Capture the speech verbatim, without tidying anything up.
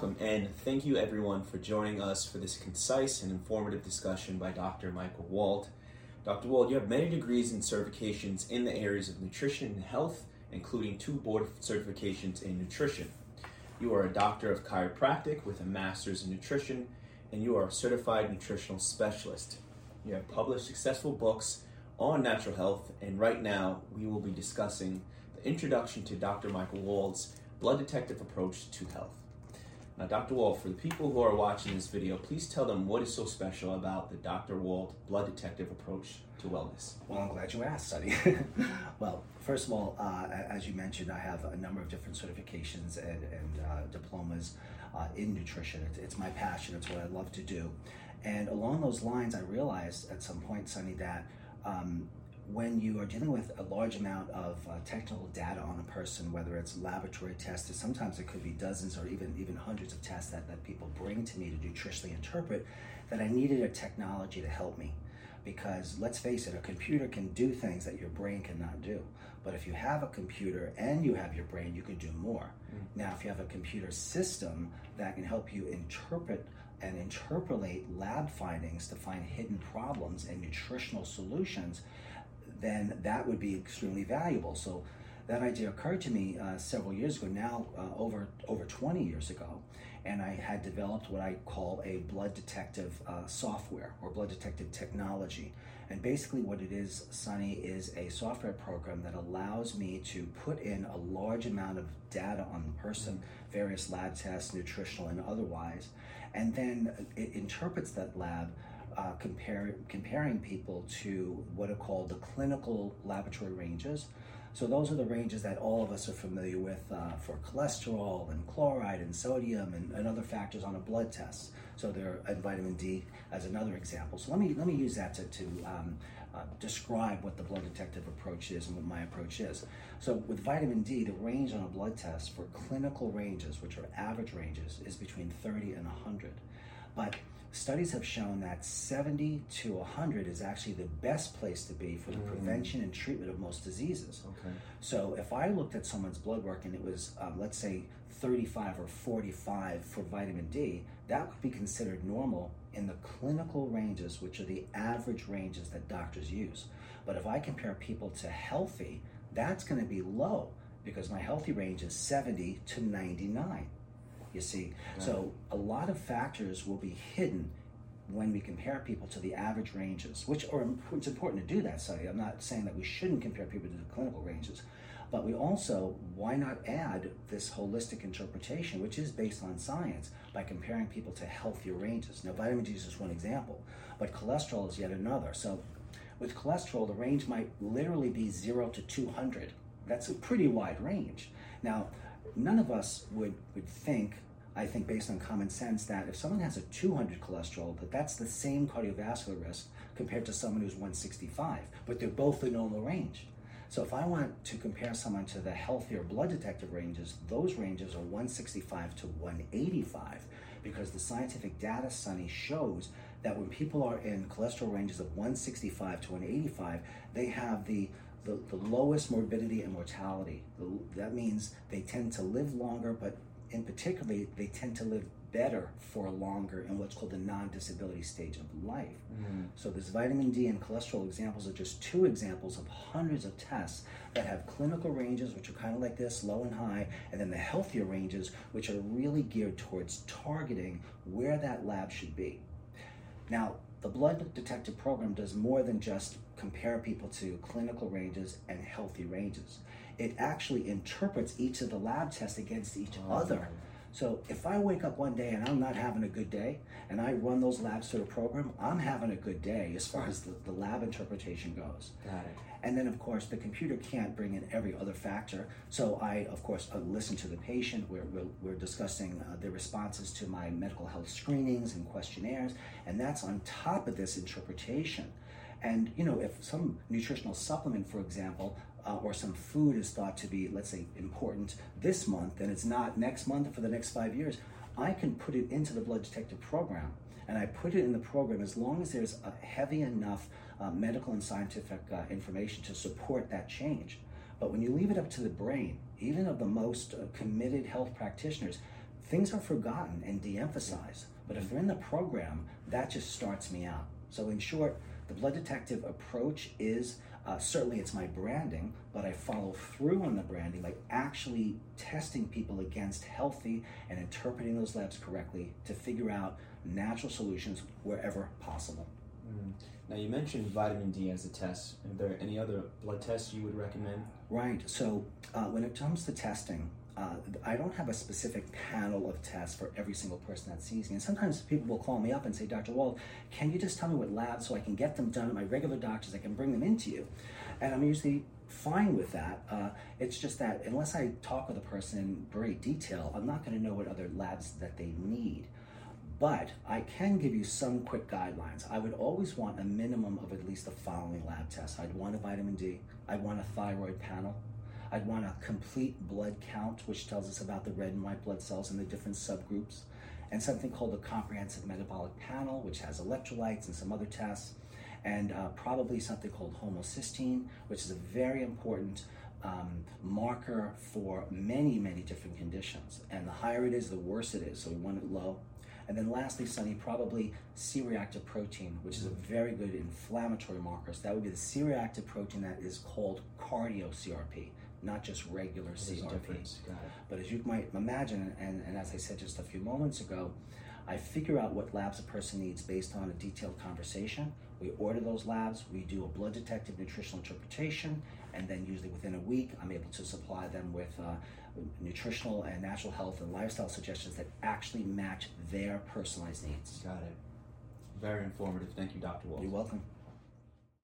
welcome, and thank you everyone for joining us for this concise and informative discussion by Doctor Michael Wald. Doctor Wald, you have many degrees and certifications in the areas of nutrition and health, including two board certifications in nutrition. You are a doctor of chiropractic with a master's in nutrition, and you are a certified nutritional specialist. You have published successful books on natural health, and right now we will be discussing the introduction to Doctor Michael Wald's blood detective approach to health. Now, Doctor Wald, for the people who are watching this video, please tell them what is so special about the Doctor Wald blood detective approach to wellness. Well, I'm glad you asked, Sonny. Well, first of all, uh, as you mentioned, I have a number of different certifications and, and uh, diplomas uh, in nutrition. It's, it's my passion. It's what I love to do. And along those lines, I realized at some point, Sonny, that um, when you are dealing with a large amount of uh, technical data on a person, whether it's laboratory tests, sometimes it could be dozens or even even hundreds of tests that, that people bring to me to nutritionally interpret, that I needed a technology to help me. Because let's face it, a computer can do things that your brain cannot do. But if you have a computer and you have your brain, you can do more. Mm. Now, if you have a computer system that can help you interpret and interpolate lab findings to find hidden problems and nutritional solutions, then that would be extremely valuable. So that idea occurred to me uh, several years ago, now uh, over over twenty years ago, and I had developed what I call a blood detective uh, software or blood detective technology. And basically what it is, Sonny, is a software program that allows me to put in a large amount of data on the person, mm-hmm. various lab tests, nutritional and otherwise, and then it interprets that lab Uh, compare, comparing people to what are called the clinical laboratory ranges. So those are the ranges that all of us are familiar with uh, for cholesterol and chloride and sodium and, and other factors on a blood test. So there and vitamin D as another example. So let me let me use that to, to um, uh, describe what the blood detective approach is and what my approach is. So with vitamin D, the range on a blood test for clinical ranges, which are average ranges, is between thirty and one hundred. But studies have shown that seventy to one hundred is actually the best place to be for the mm. prevention and treatment of most diseases. Okay. So if I looked at someone's blood work and it was, um, let's say, thirty-five or forty-five for vitamin D, that would be considered normal in the clinical ranges, which are the average ranges that doctors use. But if I compare people to healthy, that's going to be low because my healthy range is seventy to ninety-nine. You see, yeah. So a lot of factors will be hidden when we compare people to the average ranges, which are it's important to do that. So I'm not saying that we shouldn't compare people to the clinical ranges, but we also, why not add this holistic interpretation, which is based on science, by comparing people to healthier ranges. Now, vitamin D is just one example, but cholesterol is yet another. So with cholesterol, the range might literally be zero to two hundred. That's a pretty wide range. Now, none of us would, would think, I think based on common sense, that if someone has a two hundred cholesterol, that that's the same cardiovascular risk compared to someone who's one sixty-five, but they're both the normal range. So if I want to compare someone to the healthier blood detective ranges, those ranges are one sixty-five to one eighty-five, because the scientific data, Sonny, shows that when people are in cholesterol ranges of one sixty-five to one eighty-five, they have the The, the lowest morbidity and mortality. The, that means they tend to live longer, but in particular, they tend to live better for longer in what's called the non-disability stage of life. Mm-hmm. So this vitamin D and cholesterol examples are just two examples of hundreds of tests that have clinical ranges, which are kind of like this, low and high, and then the healthier ranges, which are really geared towards targeting where that lab should be. Now, the blood detective program does more than just compare people to clinical ranges and healthy ranges. It actually interprets each of the lab tests against each oh. other. So if I wake up one day and I'm not having a good day, and I run those labs through the program, I'm having a good day as far as the, the lab interpretation goes. Got it. And then, of course, the computer can't bring in every other factor. So I, of course, uh, listen to the patient. We're, we're, we're discussing uh, their responses to my medical health screenings and questionnaires, and that's on top of this interpretation. And, you know, if some nutritional supplement, for example, uh, or some food is thought to be, let's say, important this month, and it's not next month or for the next five years, I can put it into the blood detective program. And I put it in the program as long as there's a heavy enough uh, medical and scientific uh, information to support that change. But when you leave it up to the brain, even of the most uh, committed health practitioners, things are forgotten and de-emphasized. But if they're in the program, that just starts me out. So in short, the blood detective approach is, uh, certainly it's my branding, but I follow through on the branding by actually testing people against healthy and interpreting those labs correctly to figure out natural solutions wherever possible. Mm. Now you mentioned vitamin D as a test. Are there any other blood tests you would recommend? Right, so uh, when it comes to testing, Uh, I don't have a specific panel of tests for every single person that sees me. And sometimes people will call me up and say, Doctor Wald, can you just tell me what labs so I can get them done at my regular doctors, I can bring them into you? And I'm usually fine with that. Uh, it's just that unless I talk with a person in great detail, I'm not going to know what other labs that they need. But I can give you some quick guidelines. I would always want a minimum of at least the following lab tests. I'd want a vitamin D. I'd want a thyroid panel. I'd want a complete blood count, which tells us about the red and white blood cells and the different subgroups, and something called the comprehensive metabolic panel, which has electrolytes and some other tests, and uh, probably something called homocysteine, which is a very important um, marker for many, many different conditions. And the higher it is, the worse it is, so we want it low. And then lastly, Sonny, probably C-reactive protein, which is a very good inflammatory marker. So that would be the C-reactive protein that is called cardio-C R P. Not just regular C R P. But as you might imagine, and, and as I said just a few moments ago, I figure out what labs a person needs based on a detailed conversation. We order those labs, we do a blood detective nutritional interpretation, and then usually within a week, I'm able to supply them with uh, nutritional and natural health and lifestyle suggestions that actually match their personalized needs. Got it. Very informative. Thank you, Doctor Wald. You're welcome.